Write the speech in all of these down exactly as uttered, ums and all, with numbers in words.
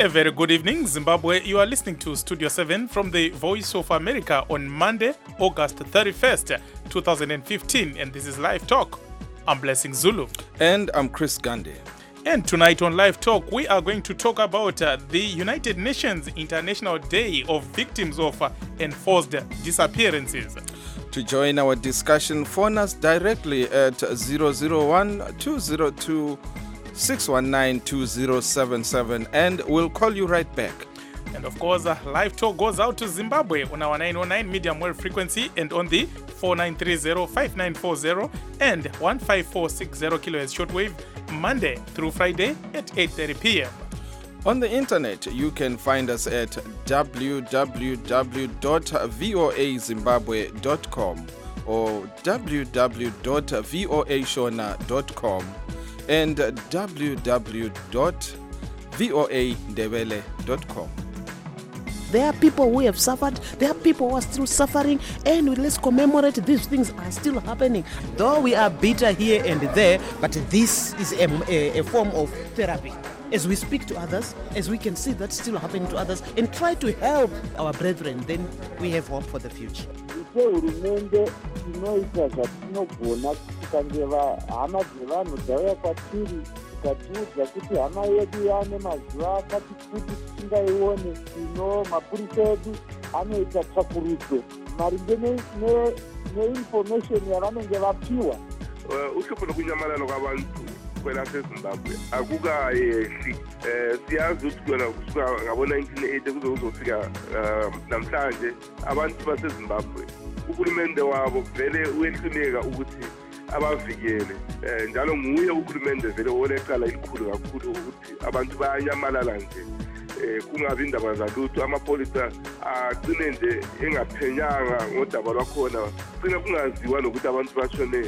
A very good evening, Zimbabwe. You are listening to Studio seven from the Voice of America on Monday, August thirty-first, twenty fifteen, and this is Live Talk. I'm Blessing Zulu. And I'm Chris Gandhi. And tonight on Live Talk, we are going to talk about uh, the United Nations International Day of Victims of uh, Enforced Disappearances. To join our discussion, phone us directly at zero zero one, two zero two, six one nine, two zero seven seven and we'll call you right back. And of course, uh, Live Talk goes out to Zimbabwe on our nine oh nine medium wave frequency and on the four nine three zero, five nine four zero and one five four six zero kilohertz shortwave, Monday through Friday at eight thirty p.m. On the internet, you can find us at w w w dot voa zimbabwe dot com or w w w dot voa shona dot com and w w w dot voa ndebele dot com. There are people who have suffered, there are people who are still suffering, and let's commemorate these things are still happening. Though we are bitter here and there, but this is a, a, a form of therapy. As we speak to others, as we can see that still happening to others, and try to help our brethren, then we have hope for the future. hurumende inoita zvatinogona tikangeva hama dzevanhu dzauya kwatiri tikatiudza kuti hama yedu yane mazuva akati kuti tisingaione ino mapurisa edu anoita tsvakurudzo maringe neinformation yavanenge vapiwa. uhlupho lokunyamalala kwabantu kwelasezimbabwe akukayehli. Siyazi ukuthi kona kusuka ngabo-nineteen eighty kuze kuzofika namhlanje abantu basezimbabwe uhulumende wabo vele uyehluleka ukuthi abavikele, njalo nguye uhulumende vele olecala elikhulu kakhulu ukuthi abantu bayanyamalala nje, kungabi indaba zalutho. Amapolisa agcine nje engaphenyanga ngodaba lwakhona, kugcine kungaziwa nokuthi abantu bashonele.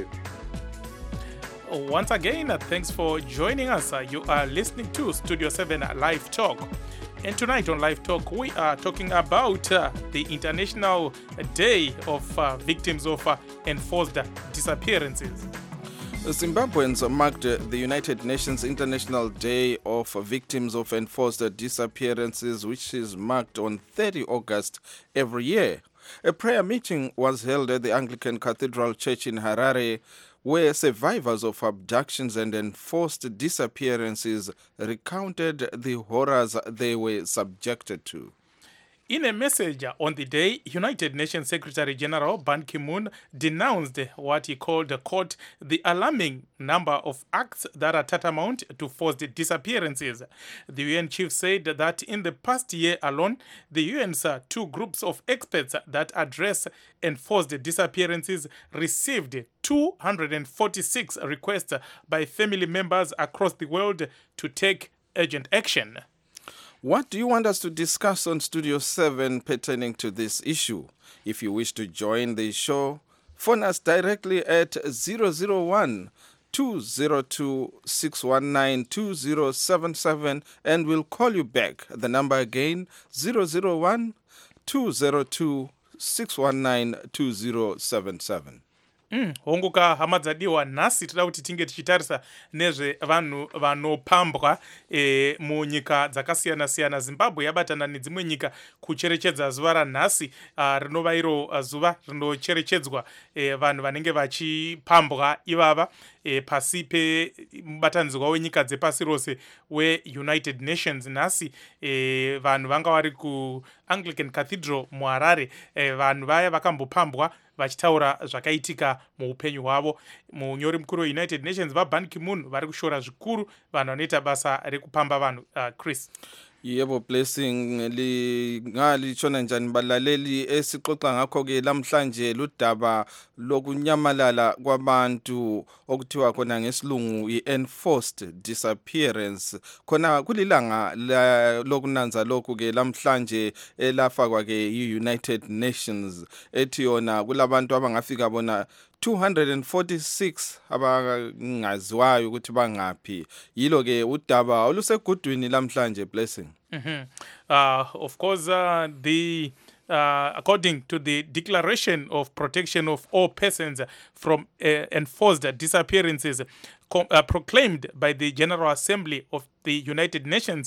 Once again, uh, thanks for joining us. Uh, you are listening to Studio seven Live Talk. And tonight on Live Talk, we are talking about uh, the International Day of uh, Victims of uh, Enforced Disappearances. Zimbabweans marked the United Nations International Day of Victims of Enforced Disappearances, which is marked on thirtieth of August every year. A prayer meeting was held at the Anglican Cathedral Church in Harare, where survivors of abductions and enforced disappearances recounted the horrors they were subjected to. In a message on the day, United Nations Secretary General Ban Ki-moon denounced what he called, quote, the alarming number of acts that are tantamount to forced disappearances. The U N chief said that in the past year alone, the U N's two groups of experts that address enforced disappearances received two hundred forty-six requests by family members across the world to take urgent action. What do you want us to discuss on Studio seven pertaining to this issue? If you wish to join the show, phone us directly at zero zero one, two zero two, six one nine, two zero seven seven and we'll call you back. The number again, zero zero one, two zero two, six one nine, two zero seven seven. Mm, honguka hama dzadiwa nhasi tida kuti tinge tichitarisa nezve vanhu vanopambwa e, munyika dzakasiyana siyana. Zimbabwe yabatana nedzimwe nyika kucherechedza zuva ranhasi uh, rinova iro uh, zuva rinocherechedzwa e, vanhu vanenge vachipambwa ivava e, pasi pemubatanidzwa wenyika dzepasi rose we-United Nations. Nhasi e, vanhu vanga vari ku Anglican Cathedral muHarare, e, vanhu vaya vakambopambwa vachitaura zvakaitika muupenyu hwavo. Munyori mukuru weUnited Nations vaBan Ki-moon vari kushora zvikuru vanhu vanoita basa rekupamba vanhu. uh, Chris. Yebo Blessing, lingalishona njani balaleli? Esixoxa ngakho ke lamhlanje ludaba lokunyamalala kwabantu okuthiwa khona ngesilungu i-enforced disappearance. Khona kulilanga lokunanza lokhu ke lamhlanje elafakwa ke i-United Nations ethi yona kulabantu abangafika bona two hundred forty-six abangaziwayo ukuthi bangaphi. Yilo ke udaba olusegudwini lamhlanje Blessing. Mm-hmm. Uh, of course, uh, the uh, according to the Declaration of Protection of All Persons from uh, Enforced Disappearances, com- uh, proclaimed by the General Assembly of the United Nations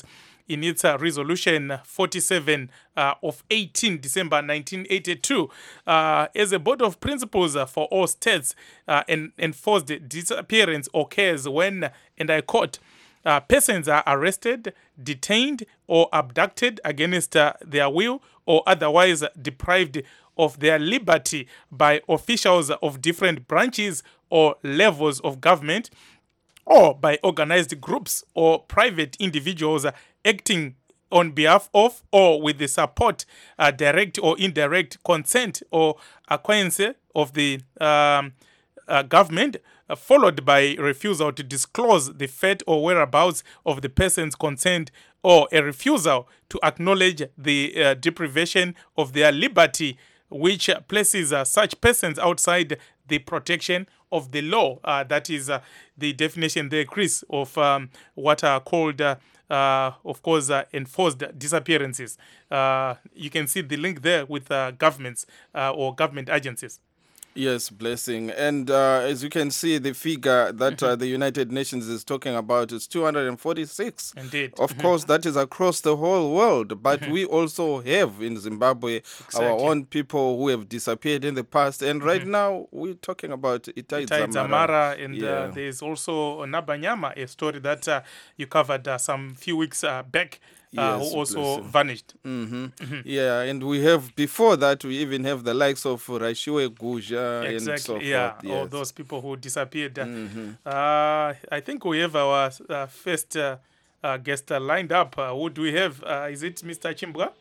in its uh, resolution forty-seven uh, of eighteenth December nineteen eighty-two. Uh, as a board of principles uh, for all states, uh, en- enforced disappearance occurs when, and I quote, uh, persons are arrested, detained, or abducted against uh, their will or otherwise deprived of their liberty by officials of different branches or levels of government, or by organized groups or private individuals uh, acting on behalf of or with the support, uh, direct or indirect consent or acquiescence of the um, uh, government, uh, followed by refusal to disclose the fate or whereabouts of the persons concerned, or a refusal to acknowledge the uh, deprivation of their liberty, which uh, places uh, such persons outside the protection of the law. Uh, that is uh, the definition there, Chris, of um, what are called, uh, uh, of course, uh, enforced disappearances. Uh, you can see the link there with uh, governments uh, or government agencies. Yes, blessing. And uh, as you can see, the figure that uh, the United Nations is talking about is two hundred forty-six. Indeed. Of course, that is across the whole world. But we also have in Zimbabwe Exactly. our own people who have disappeared in the past. And right now, we're talking about Itai Tai Dzamara. Dzamara, and Yeah. uh, there's also Nabanyama, a story that uh, you covered uh, some few weeks uh, back, uh, Yes, who also bless him. vanished. hmm Yeah, and we have, before that, we even have the likes of Rashiwe Guja and so Exactly, forth. yeah, all Yes. those people who disappeared. Uh, Mhm. uh, I think we have our uh, first uh, uh, guest uh, lined up. Uh, who do we have? Uh, is it Mister Chimbwa?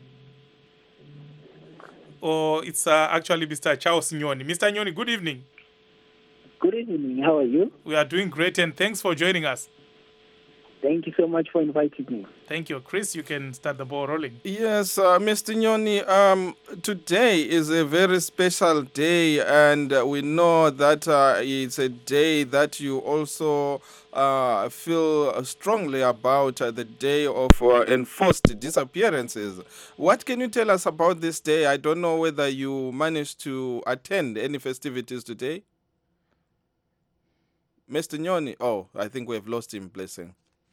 Or it's uh, actually Mister Charles Nyoni. Mister Nyoni, good evening. Good evening. How are you? We are doing great, and thanks for joining us. Thank you so much for inviting me. Thank you. Chris, you can start the ball rolling. Yes, uh, Mister Nyoni, um, today is a very special day, and uh, we know that uh, it's a day that you also uh, feel strongly about, uh, the day of uh, enforced disappearances. What can you tell us about this day? I don't know whether you managed to attend any festivities today. Mister Nyoni, oh, I think we have lost him, blessing.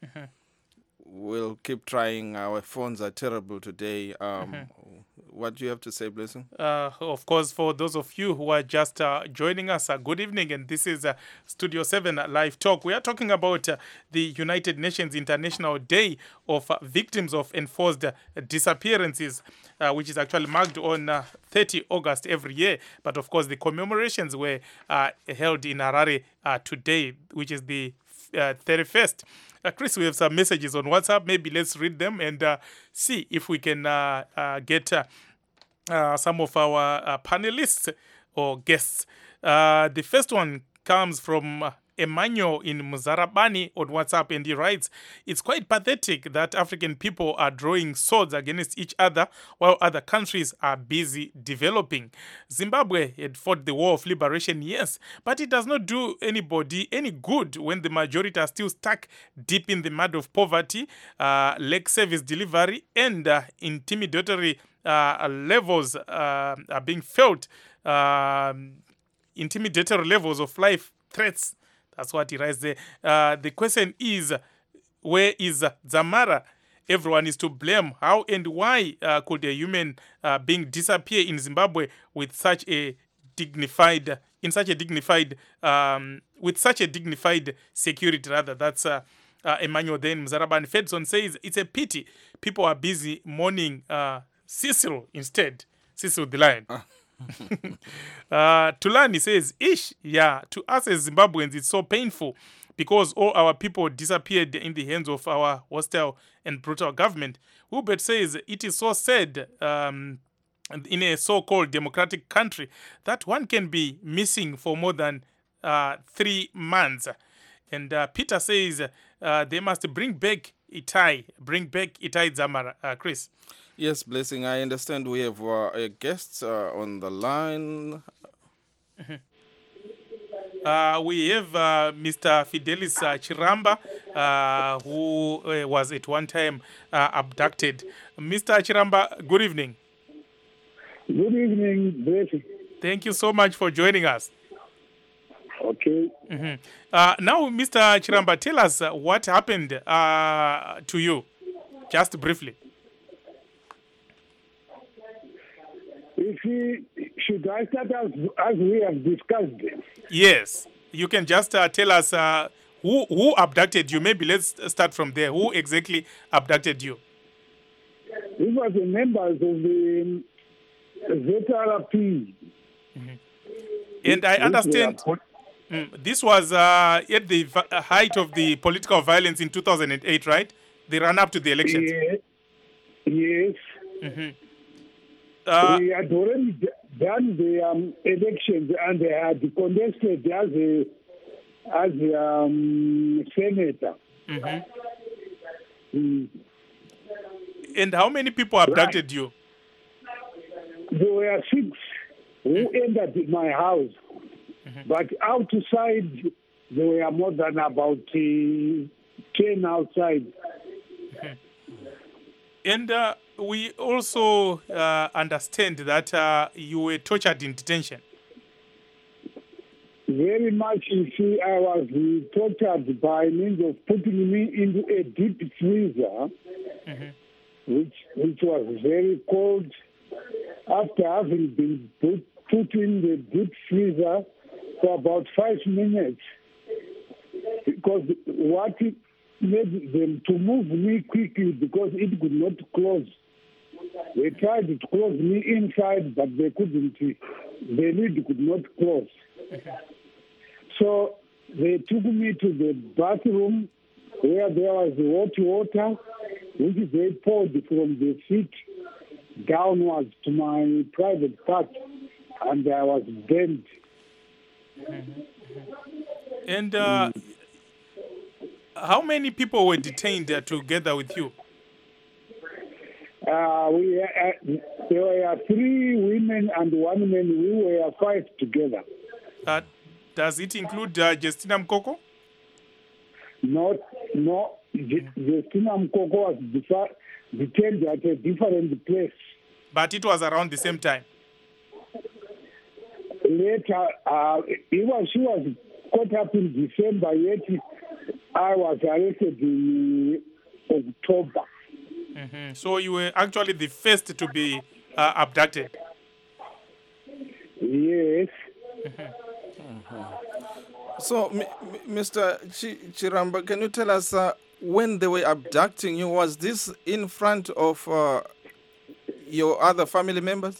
We'll keep trying. Our phones are terrible today. Um, What do you have to say, Blessing? Uh, of course, for those of you who are just uh, joining us, uh, good evening. And this is uh, Studio seven Live Talk. We are talking about uh, the United Nations International Day of uh, Victims of Enforced uh, Disappearances, uh, which is actually marked on uh, thirtieth of August every year. But of course, the commemorations were uh, held in Harare uh, today, which is the uh, thirty-first. Uh, Chris, we have some messages on WhatsApp. Maybe let's read them and uh, see if we can uh, uh, get uh, uh, some of our uh, panelists or guests. Uh, the first one comes from uh, Emmanuel in Muzarabani on WhatsApp, and he writes, "It's quite pathetic that African people are drawing swords against each other while other countries are busy developing. Zimbabwe had fought the war of liberation, yes, but it does not do anybody any good when the majority are still stuck deep in the mud of poverty, uh, lack service delivery, and uh, intimidatory uh, levels uh, are being felt, uh, intimidatory levels of life threats." That's what he writes there. Uh, the question is, where is Dzamara? Everyone is to blame. How and why uh, could a human uh, being disappear in Zimbabwe with such a dignified, in such a dignified, um, with such a dignified security? Rather, that's uh, uh, Emmanuel then Mzaraban Fedson says it's a pity people are busy mourning uh, Cecil instead. Cecil the lion. uh, Tulani says, ish, yeah, to us as Zimbabweans, it's so painful because all our people disappeared in the hands of our hostile and brutal government. Hubert says, it is so sad um, in a so-called democratic country that one can be missing for more than uh, three months. And uh, Peter says, uh, they must bring back Itai, bring back Itai Dzamara. Uh, Chris? Yes, Blessing. I understand we have uh, a guest uh, on the line. Uh, we have uh, Mister Fidelis uh, Chiramba, uh, who uh, was at one time uh, abducted. Mister Chiramba, good evening. Good evening, Blessing. Thank you so much for joining us. Okay. Mm-hmm. Uh, now, Mister Chiramba, tell us uh, what happened uh, to you. Just briefly. If he, should I start as, as we have discussed it? Yes. You can just uh, tell us uh, who, who abducted you. Maybe let's start from there. Who exactly abducted you? These were the members of the Z R P. Mm-hmm. And I understand mm, this was uh, at the v- height of the political violence in two thousand eight, right? The run-up to the elections. Yes. Yes. Mm-hmm. Uh, we had already d- done the um, elections and they had contested as a as a um, senator. mm-hmm. Mm. And how many people abducted right. you? There were six who entered my house, mm-hmm. but outside there were more than about uh, ten outside. Mm-hmm. And uh, we also uh, understand that uh, you were tortured in detention. Very much, you see, I was uh, tortured by means of putting me into a deep freezer, mm-hmm. which which was very cold. After having been put, put in the deep freezer for about five minutes, because what it made them to move me quickly because it could not close. They tried to close me inside, but they couldn't. The lid could not close. So they took me to the bathroom where there was hot water, which they poured from the feet downwards to my private part, and I was bent. Mm-hmm. And uh, mm. how many people were detained uh, together with you? Uh, we uh, there were three women and one man. We were five together. Uh, does it include uh, Justina Mkoko? Not, no. Mm. Justina Mkoko was defi- detained at a different place. But it was around the same time? Later, uh, it was, she was caught up in December, yet I was arrested in October. Mm-hmm. So you were actually the first to be uh, abducted? Yes. Mm-hmm. Mm-hmm. So, m- m- Mister Ch- Chiramba, can you tell us uh, when they were abducting you, was this in front of uh, your other family members?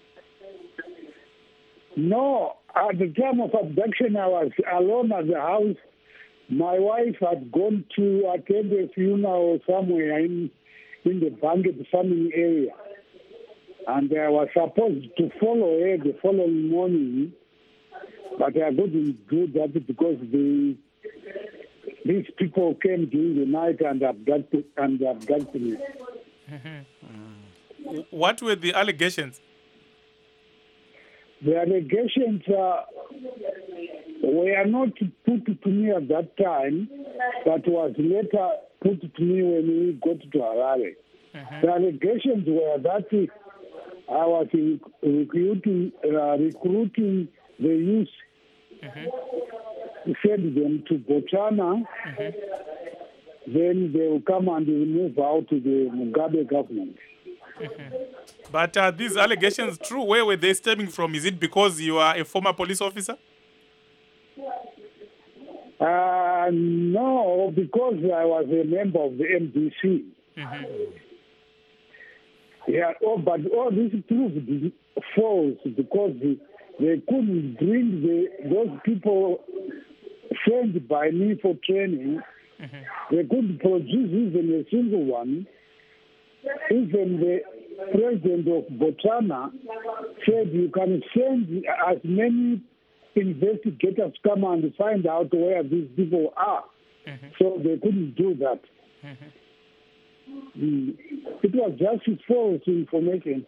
No. At the time of abduction, I was alone at the house. My wife had gone to attend a funeral somewhere in, in the Banget farming area. And I was supposed to follow her the following morning, but I couldn't do that because the these people came during the night and abducted, and abducted me. Mm-hmm. Mm. What were the allegations? The allegations uh, were not put to me at that time, but was later put to me when we got to Harare. Mm-hmm. The allegations were that I was recruiting, uh, recruiting the youth, mm-hmm. to send them to Botswana, mm-hmm. then they will come and move out to the Mugabe government. Mm-hmm. But are these allegations true? Where were they stemming from? Is it because you are a former police officer? Uh, no, because I was a member of the M D C. Mm-hmm. Yeah, oh, but all this proved false because the, they couldn't bring the, those people sent by me for training. Mm-hmm. They couldn't produce even a single one. Even the president of Botswana said you can send as many investigators come and find out where these people are. Mm-hmm. So they couldn't do that. Mm-hmm. Mm. It was just false information.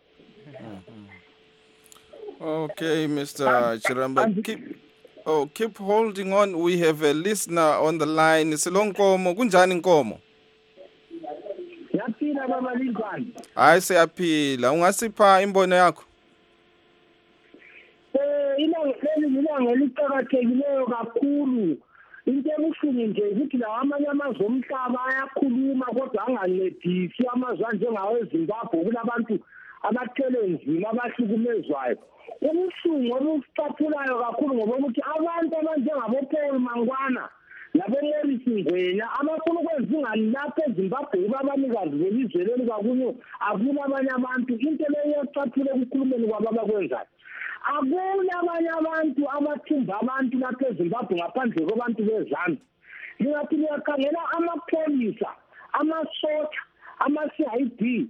Mm-hmm. Okay, Mister Chiramba, keep oh keep holding on. We have a listener on the line. Silonkomo, kunjani Nkomo? Yaphila baba Lincoln. Hayi siyaphila. Ungasipha imbono yakho? Eh ilanga leli ilanga liqhakathekileyo kakhulu into ebuhlungu nje ukuthi la amanye amazwe omhlaba ayakhuluma kodwa angancedisi amazwe anjengawo eZimbabwe kulabantu abathele nzima abahlukumezwayo. Ubuhlungu obucaphulayo kakhulu ngoba ukuthi abantu abanjengaboPaul Mangwana laboMorris Ngwenya abafuna ukwenza ingani lapho eZimbabwe babanikazi belizwe leli kakhulu akula abanye abantu into leyo ecaphule ukukhulumeni kwabo abakwenzayo. Akula abanye abantu abathumba abantu lapho eZimbabwe ngaphandle kwabantu bezana. Ngingathi niyakhangela amapholisa, amasotsha, ama-C I D,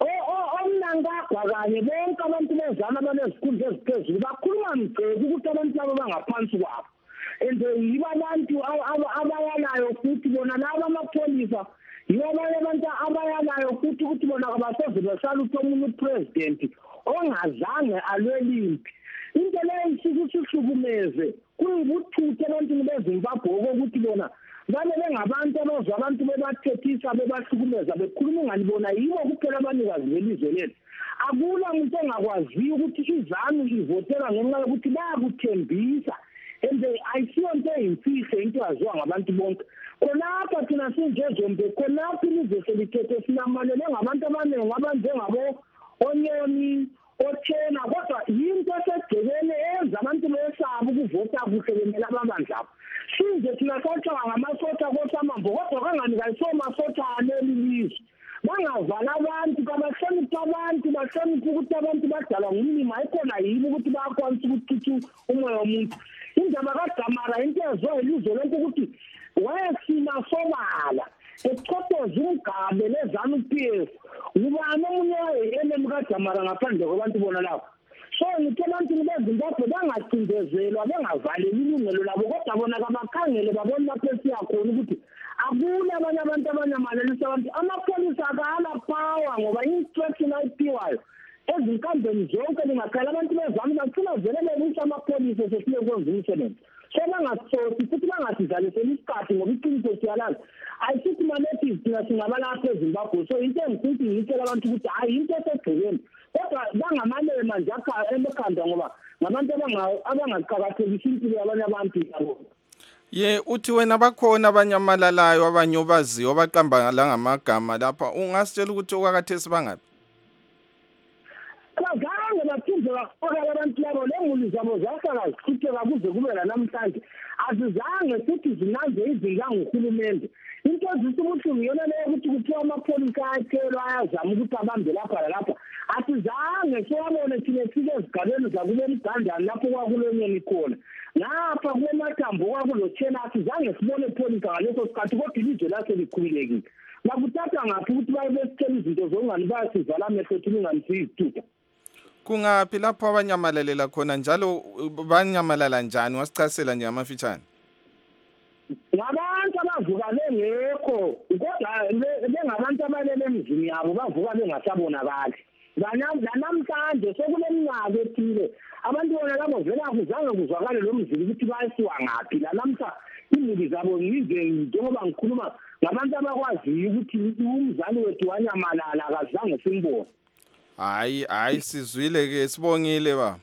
omnankagwa kanye bonke abantu bezana abanezikhundla eziphezulu bakhuluma mgceku ukuthi abantu labo bangaphansi kwabo. And yibo abantu abayalayo futhi bona laba amapholisa yibo abanye abantu abayalayo futhi ukuthi bona kabasoze besaluthe omunye upresident ongazange alwele impi. Into leyo isikuhlukumeze kuyibuthuthe ebantwini beZimbabwe okokuthi bona babe bengabantu abazwa abantu bebathethisa bebahlukumeza bekhuluma ingani bona yibo kuphela abanikazi belizwe lethu. Akula umuntu ongakwaziyo ukuthi izanu ivotela ngenxa yokuthi bayakuthembisa. And ayisiyonto eyimfihlo into yaziwa ngabantu bonke. Khonapha thina sinjezombe khonapha ilizwe selithethe sinamalele ngabantu abaningi abanjengabo Onyoni othena kodwa yinto esegcekeni enza abantu besaba ukuvota kuhle bemela ababandla abo. Sinje thina sacanga ngamasotha kosamambo kodwa kangani kayisomasotha aleli lizwe. Bangavala abantu kabahlonipha abantu bahlonipha ukuthi abantu badala ngumlimi ayikhona yibo ukuthi bayakwanisa ukuthutha umoya womuntu. Indaba kaDamara into ezwe ilizwe lonke ukuthi wayesina sobala ekuchotoza umgabe lezanu P F ubani omunye wayeyene kaDamara ngaphandle kwabantu bona lapho. So ngithe abantu beZimbabwe bangacindezelwa bengavaleli ilungelo labo kodwa bona kabakhangele babone lapho esiyakhona ukuthi akula abanye abantu abanyamalelisa abantu amapholisa akala power ngoba instruction ayiphiwayo ezinkambeni zonke lingakhala abantu bezami bagcina vele bebisa amapholisa sesiye kwenza umsebenzi. So bangasothi futhi bangasizalisela isikhathi ngoba iqiniso siyalazi ayisithi malethi thina singabalapha eZimbabwe. So into engisithi ngitshela abantu ukuthi hayi into esegcekeni kodwa bangamalele manje akha emekhanda ngoba ngabantu abangaqakathekisi impilo yabanye abantu yabo. Ye uthi wena bakhona abanyamalalayo abanye obaziyo abaqamba la ngamagama lapha ungasitshela ukuthi okwakathesi bangaphi? Abazange baphinde bafaka abantu labo lemuli zabo zahlala zichitheka kuze kube la namhlanje azizange futhi zinanze izinga ngohulumende. Into ezisithi ubuhlungu yona leyo ukuthi kuthiwa amapholisa ayathelwa ayazama ukuthi abambe lapha lapha. Asizange siyabone thina sike ezigabeni zakule Mgandane lapho kwakulonyeni khona. Lapha kulemathambo kwakulothena asizange sibone pholisa ngaleso sikhathi kodwa ilizwe lase likhululekile. Bakuthatha ngaphi ukuthi baye besithela izinto zongani bayasivala amehlo thina inganisiyithutha. Kungaphi lapho abanyamalela khona njalo banyamalala njani wasichasela nje amafitshane? Ngabantu abavuka bengekho kodwa bengabantu abalele emzini yabo bavuka bengasabonakali. Namhlanje sekuleminyaka ethile abantu bona labo vele akuzange kuzwakale lo mzili ukuthi bayisiwa ngaphi la namhla imuli zabo ngize njengoba ngikhuluma ngabantu abakwaziyo ukuthi umzali wethu wanyamalala akazange simbone. Hayi hayi sizwile ke sibongile ba.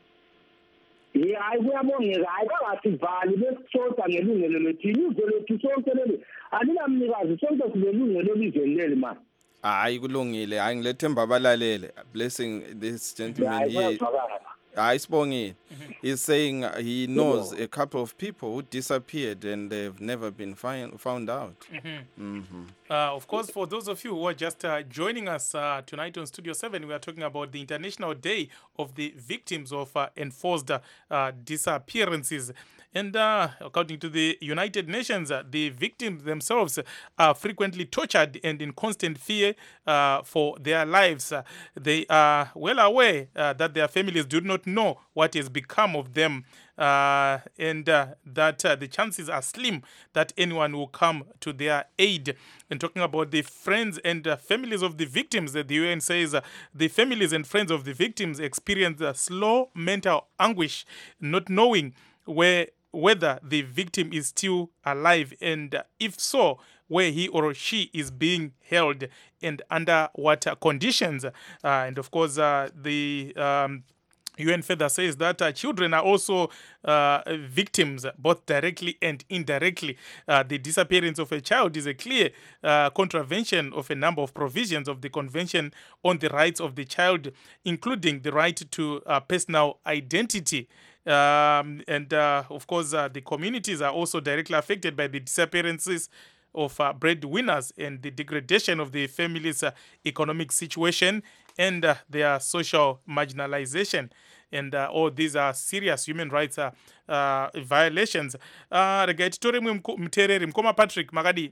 Ye hayi kuyabongeka hayi bangasivali besithoda ngelungelo lethu ilizwe lethu sonke leli alinamnikazi sonke silelungelo elizweni leli manje. Hayi kulungile hayi ngilethemba abalalele blessing this gentleman here. Hayi sibongile. He's saying he knows a couple of people who disappeared and they've never been find, found out. Mm-hmm. Mm-hmm. Uh, of course, for those of you who are just uh, joining us uh, tonight on Studio seven, we are talking about the International Day of the Victims of uh, Enforced uh, Disappearances. And uh, according to the United Nations, uh, the victims themselves are frequently tortured and in constant fear uh, for their lives. Uh, they are well aware uh, that their families do not know what has become of them, uh, and uh, that uh, the chances are slim that anyone will come to their aid. And talking about the friends and uh, families of the victims, uh, the U N says uh, the families and friends of the victims experience uh, slow mental anguish, not knowing where whether the victim is still alive, and uh, if so, where he or she is being held and under what uh, conditions. Uh, and of course, uh, the um, U N further says that uh, children are also uh, victims, both directly and indirectly. Uh, the disappearance of a child is a clear uh, contravention of a number of provisions of the Convention on the Rights of the Child, including the right to uh, personal identity. Um, and uh, of course, uh, the communities are also directly affected by the disappearances of uh, breadwinners and the degradation of the family's uh, economic situation and uh, their social marginalization. And uh, all these are serious human rights uh, uh, violations. Uh, rega titore mwe mtereri mkoma Patrick makadi.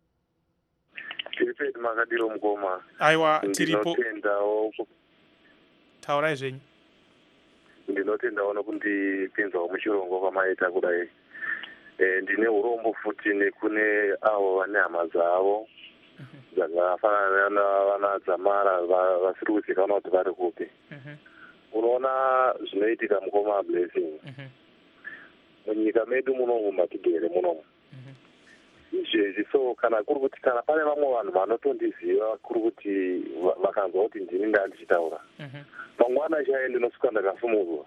Tiripeti makadiro mkoma. Aiwa tiripo. Ndinotendawo. Taurai zvenyu. Ndinotendawo nokundipinzawo muchirongo kwamaita kudai. E, ndine urombo futi nekune avo vane hama dzavo dzakafanana navana dzamara vasiri kuzikanwa kuti vari kupi. Unoona zvinoitika mukoma Blessing munyika medu munomu matigere munomu izvezvi. So kana kuri kuti kana pane vamwe vanhu vanotondiziva kuri kuti vakanzwa kuti ndini ndandichitaura mangwana chaiye ndinosvika ndakasumudzwa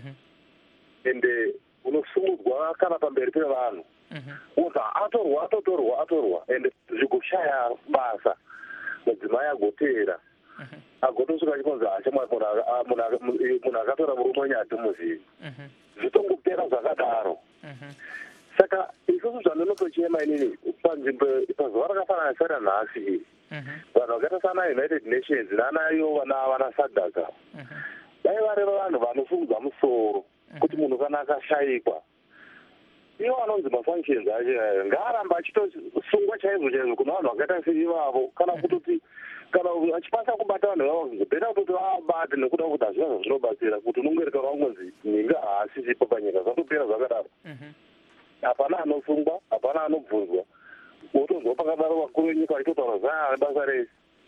ende unosumudzwa kana pamberi pevanhu unza atorwa atotorwa atorwa ende zvikushaya basa mudzimai agoteera agotosvika chikonzi achamwa munhu akatora murume wenyu hatimuzivi zvitongopera zvakadaro. Saka isusu zvandinotochema inini panzvimbo pazuva rakafanana sara nhasi iri vanhu vakaita sana United Nations nanayo vana Sadaka dai vari vanhu vanosungudza musoro kuti munhu kana akashayikwa ivo vanonzi mafunctions acho ngaaramba achitosungwa chaizvo chaizvo kuna vanhu vakaita seivavo kana kutoti kana achikwanisa kubata vanhu vavo bhera kutoti vabate nekuda kuti hazvina zvazvinobatsira kuti unongoereka vangonzi ninga haasisipo panyika zvatopera zvakadaro. Hapana anosungwa, hapana anobvunzwa. Wotonzwa pakadaro vakuru venyika vachitotaura zaa basa rese.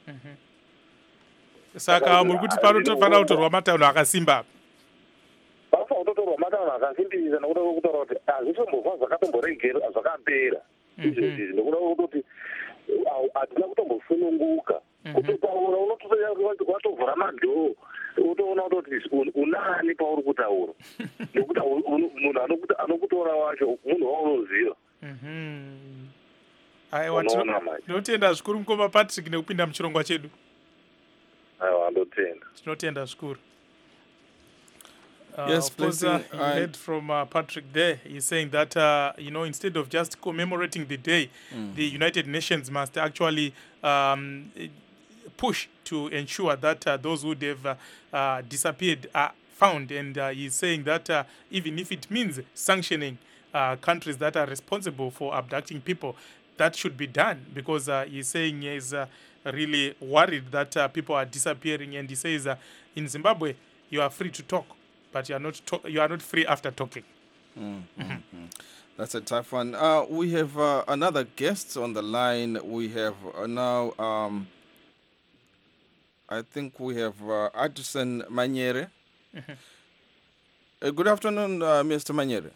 Saka muri kuti panofanira kutorwa mataunhu akasimba. Panofanira kutotorwa mataunhu akasimbisa nekuda kwekutaura kuti hazvisombobva zvakatomboregera zvakapera. Izvezvi nekuda kwekutoti hatina kutombosununguka. Kutotaura unotoya watovhura madhoo utoona kutoti unani pauri kutaura nekuti munhu anokutora wacho munhu waunoziva. Aiwa tinotenda zvikuru mukoma Patrick nekupinda muchirongwa chedu. Aiwa ndotenda. Tinotenda zvikuru. Uh, yes, of course, please. uh, you I... heard from uh, Patrick there. He's saying that, uh, you know, instead of just commemorating the day, mm. the United Nations must actually um, push to ensure that uh, those who have uh, uh, disappeared are found. And uh, he's saying that uh, even if it means sanctioning uh, countries that are responsible for abducting people, that should be done, because uh, he's saying he's uh, really worried that uh, people are disappearing. And he says uh, in Zimbabwe, you are free to talk, but you are not to- you are not free after talking. Mm-hmm. Mm-hmm. That's a tough one. Uh, we have uh, another guest on the line. We have uh, now, um, I think we have uh, Addison Manyere. Mm-hmm. Uh, good afternoon, uh, Mister Manyere.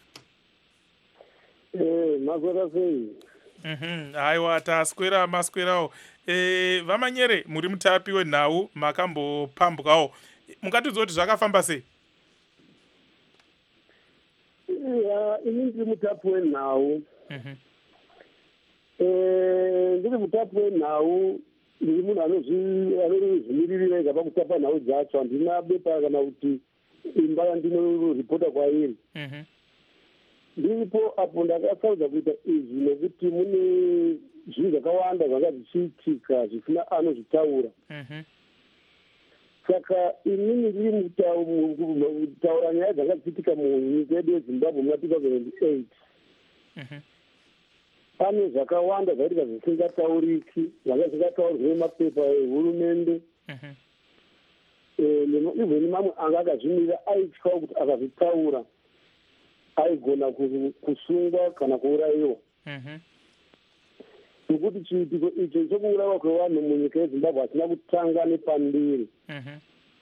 Eh, mazora sei. Mhm. Aiwa taswera maswerawo. Eh, Vamanyere muri mutapi wenhau makambopambwawo. Mungatiudza kuti zvakafamba sei? Ya, ini ndiri mutapi wenhau. Mhm. Eh, ndiri mutapi wenhau. Ndiri munhu anozvimiririra ega pakutapa nhau dzacho. Handina bepa kana kuti imba yandinoripota kwairi. Mhm. Ndiripo apo ndakasaudza kuita izvi nekuti mune zvinhu zvakawanda zvanga zvichiitika zvisina anozvitaura. Mhm. Saka inini ndiri mutaura nyaya dzanga dzichiitika munyika yedu yezimbabwe muna two thousand eight. Mhm. Pane zvakawanda zvaitika zvisingatauriki zvanga zvisingataurwi nemapepa ehurumende. Mhm. Even mamwe anga akazvimirira aitya kuti akazvitaura aigona kusungwa kana kuurayiwa. Mhm. Nekuti chiitiko icho chokuurayiwa kwevanhu munyika yezimbabwe hasina kutanga nepambiri. Mhm.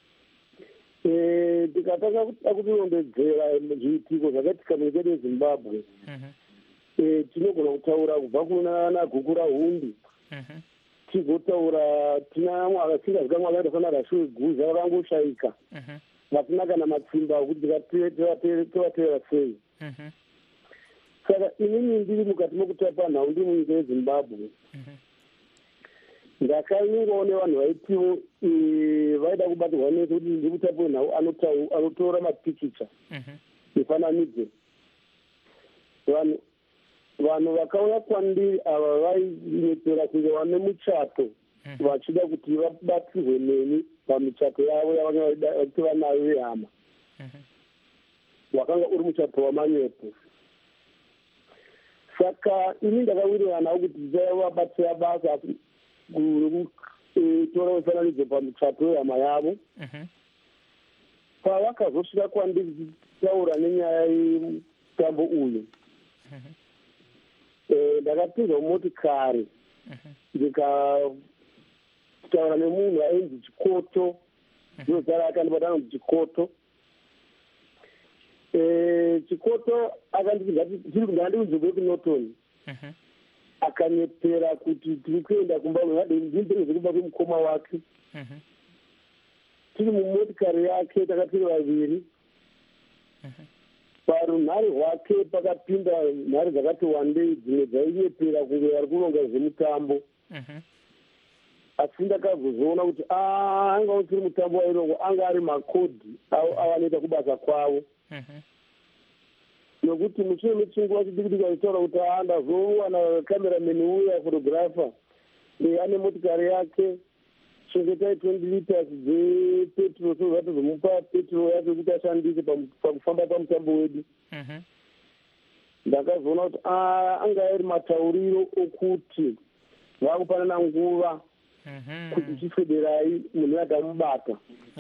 Tikatanga kutirondedzera zviitiko zvakaitika munyika yedu yezimbabwe, Mhm. tinogona kutaura kubva kuna Gukura Hundi, Mhm. tigotaura tina amwe akasingazikamwe akaita sana Rashid Guza vakangoshayika. Mhm. vasina kana matsimba okuti tovatevera sei. Mhm. Saka inini ndiri mukati mokutapa nhaundi munyika yezimbabwe ndakaingowo nevanhu vaitivo vaida kubatirwa nese kuti ndiri kutape nhau anotora mapikicha mifananidzo. vanhu vanhu vakauya kwandiri ava vainetera kunge vane muchato vachida kuti vabatsirwe neni pamichato yavo yavanga vachiva nayo vehama. wakanga uri muchato wamanyepo. Saka ini ndakawiriranawo kuti ndichavabatsira basa kutora mifananidzo pamuchato yehama yavo. Pavakazosvika kwandiri tichitaura nenyaya yemutambo uyu, ndakapinzwa mumotikari ndikataura nemunhu ainzi Chikoto, ndozara akandibatana kuti Chikoto. Chikoto akandiudza kuti tiri kundiudzoke kuNorton, akanyepera kuti tiri kuenda kumba ndimbereze kumba kwemukoma wake. Tiri mumotikari yake takatiri vaviri. Parunhare rwake pakapinda nhare dzakati wandei, dzimwe dzainyepera kunge vari kuronga zvemutambo. Asi ndakazozoona kuti anga usiri mutambo wairongwa, anga ari makodhi avanoita kubasa kwavo. Nokuti mushure mechinguva chidiki diki achitaura kuti aa ndazowana kamerameni uya fotografa ane motikari yake, chengetai twenty liters dzepetrol so zvatizomupa petrol yake kuti ashandise pakufamba pamutambo wedu. Ndakazoona kuti anga ari matauriro okuti vakupanana nguva kuti chiswederai munhu akamubata.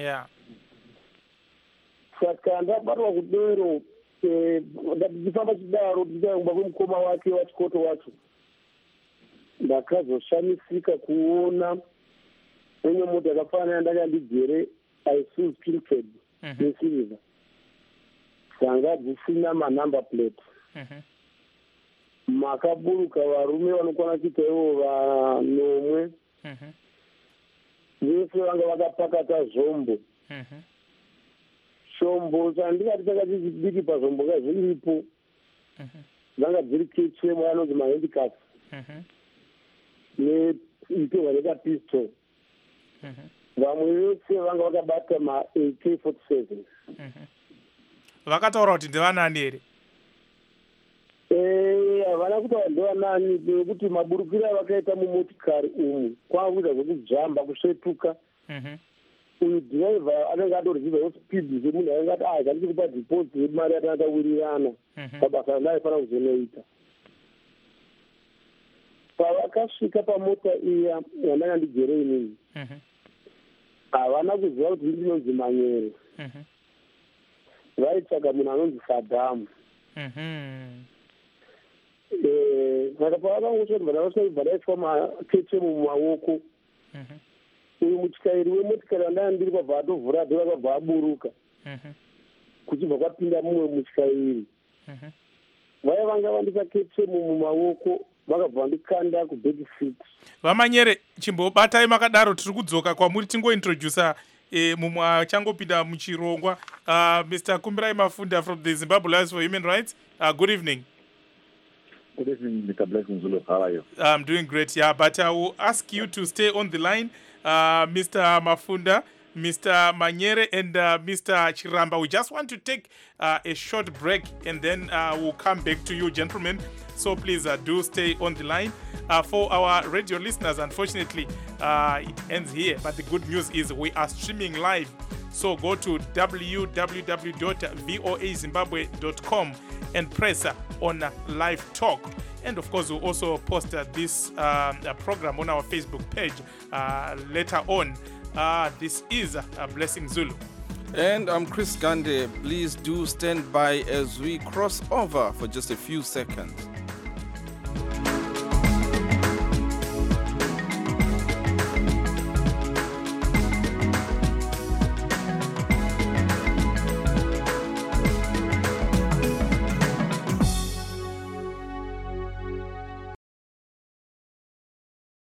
Saka ndabatwa kudero ndichifamba chidaro tichaumba kwemukoma wake waChikoto wacho, ndakazoshamisika kuona enye mota yakafanana ndanga ndigere Isuzu Springfield yesirivha, dzanga dzisina manumber plate. Makaburuka varume vanokwana kuita ivo vanomwe, vese vanga vakapakata zvombo. Shombo chandingati takati chidiki pazvombo ka zviripo dzanga dziri kechemo anonzi mahandicap neitorwa nekapistol. Vamwe vese vanga vakabata ma-A K forty-seven. Vakataura kuti ndevanani here? Havana kutaura ndevanani nekuti maburukiro avakaita mumotikari umu kwava kuita zvekujamba kusvetuka. Uyu dhiraivha anenge atoriziva speed semunhu ainge ati ah zvandiri kupa deposit yemari yatange tawirirana pabasa randaifanira kuzonoita. Pavakasvika pamota iya yandanga ndigere inini, havana kuziva kuti ndinonzi Manyere. Vaitsvaga munhu anonzi Sadhamu. Saka pavakangosvika vandakasvika vadaiswa makechemo mumaoko. Uyu mutyairi wemotikari andanga ndiri kwabva atovhura dhora kwabva aburuka kuchibva kwapinda mumwe mutyairi. Vaya vanga vandisakechemo mumaoko vakabva vandikanda kubackseat. Vamanyere, chimbobatai makadaro, tiri kudzoka kwamuri tingointrodusa mumwe achangopinda muchirongwa. Mister Kumbirai Mafunda from the Zimbabwe Alliance for Human Rights. Uh, good evening. Good evening, Mister Blessing Zulu. How are you? I'm doing great, yeah, but I will ask you to stay on the line. Uh, Mister Mafunda, Mister Manyere, and uh, Mister Chiramba. We just want to take uh, a short break, and then uh, we'll come back to you, gentlemen. So please uh, do stay on the line. Uh, for our radio listeners, unfortunately, uh, it ends here. But the good news is we are streaming live. So go to w w w dot voa zimbabwe dot com and press uh, on uh, live talk. And of course, we'll also post uh, this uh, program on our Facebook page uh, later on. Uh, this is uh, Blessing Zulu. And I'm Chris Gande. Please do stand by as we cross over for just a few seconds.